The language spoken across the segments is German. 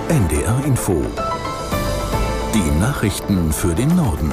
NDR Info. Die Nachrichten für den Norden.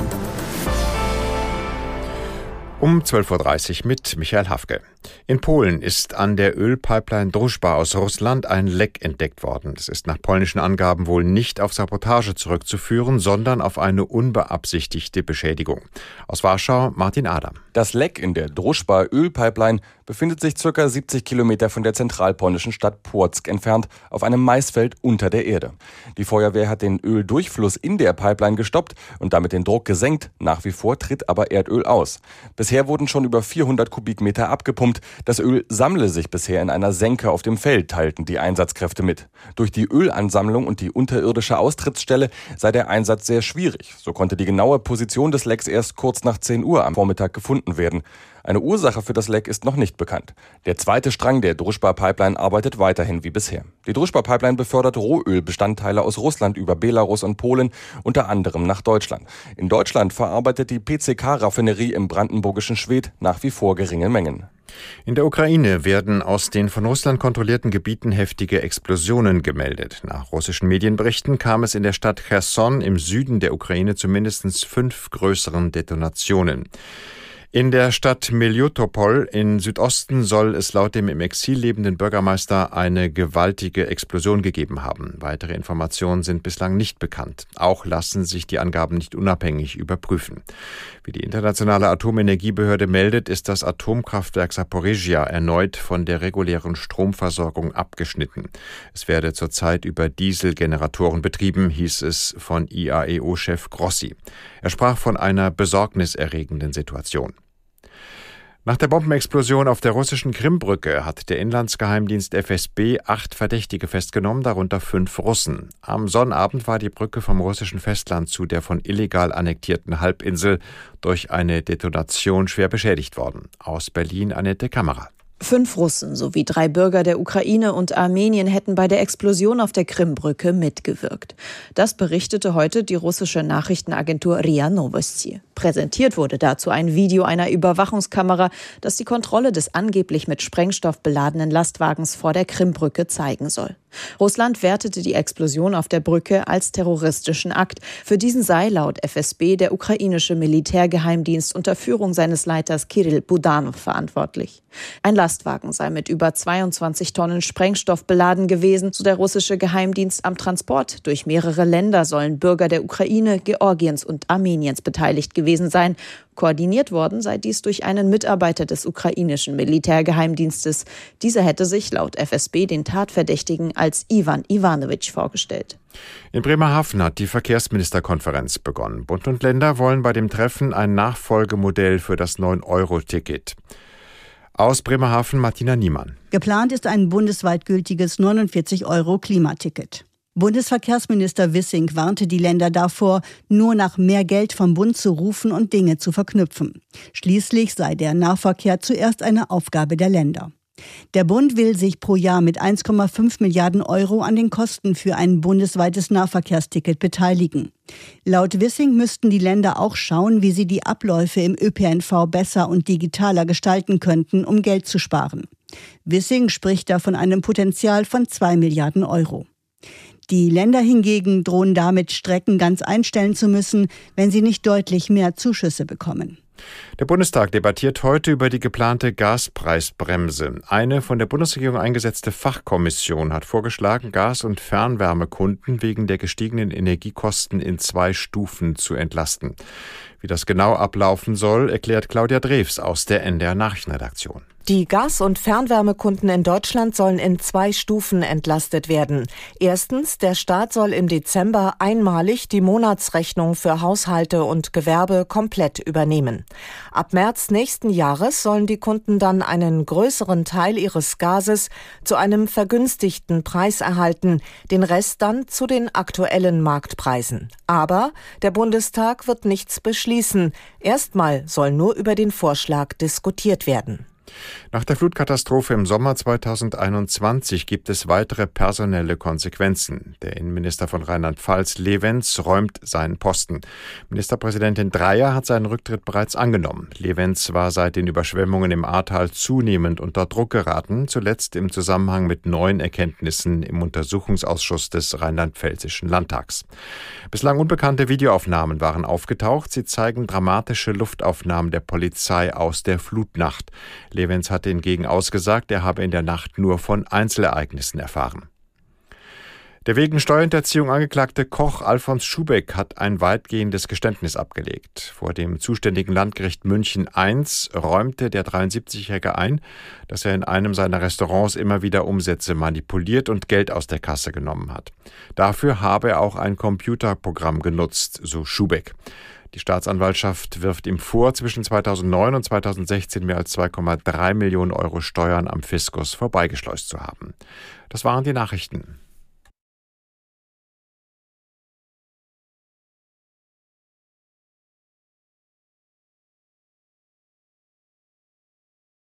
Um 12.30 Uhr mit Michael Hafke. In Polen ist an der Ölpipeline Družba aus Russland ein Leck entdeckt worden. Es ist nach polnischen Angaben wohl nicht auf Sabotage zurückzuführen, sondern auf eine unbeabsichtigte Beschädigung. Aus Warschau Martin Adam. Das Leck in der Družba Ölpipeline befindet sich ca. 70 Kilometer von der zentralpolnischen Stadt Płock entfernt, auf einem Maisfeld unter der Erde. Die Feuerwehr hat den Öldurchfluss in der Pipeline gestoppt und damit den Druck gesenkt. Nach wie vor tritt aber Erdöl aus. Bisher wurden schon über 400 Kubikmeter abgepumpt. Das Öl sammle sich bisher in einer Senke auf dem Feld, teilten die Einsatzkräfte mit. Durch die Ölansammlung und die unterirdische Austrittsstelle sei der Einsatz sehr schwierig. So konnte die genaue Position des Lecks erst kurz nach 10 Uhr am Vormittag gefunden werden. Eine Ursache für das Leck ist noch nicht bekannt. Der zweite Strang der Družba-Pipeline arbeitet weiterhin wie bisher. Die Družba-Pipeline befördert Rohölbestandteile aus Russland über Belarus und Polen, unter anderem nach Deutschland. In Deutschland verarbeitet die PCK-Raffinerie im brandenburgischen Schwedt nach wie vor geringe Mengen. In der Ukraine werden aus den von Russland kontrollierten Gebieten heftige Explosionen gemeldet. Nach russischen Medienberichten kam es in der Stadt Cherson im Süden der Ukraine zu mindestens 5 größeren Detonationen. In der Stadt Melitopol im Südosten soll es laut dem im Exil lebenden Bürgermeister eine gewaltige Explosion gegeben haben. Weitere Informationen sind bislang nicht bekannt. Auch lassen sich die Angaben nicht unabhängig überprüfen. Wie die Internationale Atomenergiebehörde meldet, ist das Atomkraftwerk Zaporizhzhia erneut von der regulären Stromversorgung abgeschnitten. Es werde zurzeit über Dieselgeneratoren betrieben, hieß es von IAEO-Chef Grossi. Er sprach von einer besorgniserregenden Situation. Nach der Bombenexplosion auf der russischen Krimbrücke hat der Inlandsgeheimdienst FSB 8 Verdächtige festgenommen, darunter 5 Russen. Am Sonnabend war die Brücke vom russischen Festland zu der von illegal annektierten Halbinsel durch eine Detonation schwer beschädigt worden. Aus Berlin Annette Kammerer. 5 Russen sowie 3 Bürger der Ukraine und Armenien hätten bei der Explosion auf der Krimbrücke mitgewirkt. Das berichtete heute die russische Nachrichtenagentur RIA Novosti. Präsentiert wurde dazu ein Video einer Überwachungskamera, das die Kontrolle des angeblich mit Sprengstoff beladenen Lastwagens vor der Krimbrücke zeigen soll. Russland wertete die Explosion auf der Brücke als terroristischen Akt. Für diesen sei laut FSB der ukrainische Militärgeheimdienst unter Führung seines Leiters Kirill Budanov verantwortlich. Ein Lastwagen sei mit über 22 Tonnen Sprengstoff beladen gewesen, so der russische Geheimdienst. Am Transport durch mehrere Länder sollen Bürger der Ukraine, Georgiens und Armeniens beteiligt gewesen sein. Koordiniert worden sei dies durch einen Mitarbeiter des ukrainischen Militärgeheimdienstes. Dieser hätte sich laut FSB den Tatverdächtigen als Ivan Ivanovich vorgestellt. In Bremerhaven hat die Verkehrsministerkonferenz begonnen. Bund und Länder wollen bei dem Treffen ein Nachfolgemodell für das 9-Euro-Ticket. Aus Bremerhaven Martina Niemann. Geplant ist ein bundesweit gültiges 49-Euro-Klimaticket. Bundesverkehrsminister Wissing warnte die Länder davor, nur nach mehr Geld vom Bund zu rufen und Dinge zu verknüpfen. Schließlich sei der Nahverkehr zuerst eine Aufgabe der Länder. Der Bund will sich pro Jahr mit 1,5 Milliarden Euro an den Kosten für ein bundesweites Nahverkehrsticket beteiligen. Laut Wissing müssten die Länder auch schauen, wie sie die Abläufe im ÖPNV besser und digitaler gestalten könnten, um Geld zu sparen. Wissing spricht da von einem Potenzial von 2 Milliarden Euro. Die Länder hingegen drohen damit, Strecken ganz einstellen zu müssen, wenn sie nicht deutlich mehr Zuschüsse bekommen. Der Bundestag debattiert heute über die geplante Gaspreisbremse. Eine von der Bundesregierung eingesetzte Fachkommission hat vorgeschlagen, Gas- und Fernwärmekunden wegen der gestiegenen Energiekosten in 2 Stufen zu entlasten. Wie das genau ablaufen soll, erklärt Claudia Drews aus der NDR Nachrichtenredaktion. Die Gas- und Fernwärmekunden in Deutschland sollen in 2 Stufen entlastet werden. Erstens, der Staat soll im Dezember einmalig die Monatsrechnung für Haushalte und Gewerbe komplett übernehmen. Ab März nächsten Jahres sollen die Kunden dann einen größeren Teil ihres Gases zu einem vergünstigten Preis erhalten, den Rest dann zu den aktuellen Marktpreisen. Aber der Bundestag wird nichts beschließen. Erstmal soll nur über den Vorschlag diskutiert werden. Nach der Flutkatastrophe im Sommer 2021 gibt es weitere personelle Konsequenzen. Der Innenminister von Rheinland-Pfalz, Lewenz, räumt seinen Posten. Ministerpräsidentin Dreyer hat seinen Rücktritt bereits angenommen. Lewenz war seit den Überschwemmungen im Ahrtal zunehmend unter Druck geraten, zuletzt im Zusammenhang mit neuen Erkenntnissen im Untersuchungsausschuss des Rheinland-Pfälzischen Landtags. Bislang unbekannte Videoaufnahmen waren aufgetaucht. Sie zeigen dramatische Luftaufnahmen der Polizei aus der Flutnacht. Lewenz hatte hingegen ausgesagt, er habe in der Nacht nur von Einzelereignissen erfahren. Der wegen Steuerhinterziehung angeklagte Koch Alfons Schubeck hat ein weitgehendes Geständnis abgelegt. Vor dem zuständigen Landgericht München I räumte der 73-Jährige ein, dass er in einem seiner Restaurants immer wieder Umsätze manipuliert und Geld aus der Kasse genommen hat. Dafür habe er auch ein Computerprogramm genutzt, so Schubeck. Die Staatsanwaltschaft wirft ihm vor, zwischen 2009 und 2016 mehr als 2,3 Millionen Euro Steuern am Fiskus vorbeigeschleust zu haben. Das waren die Nachrichten.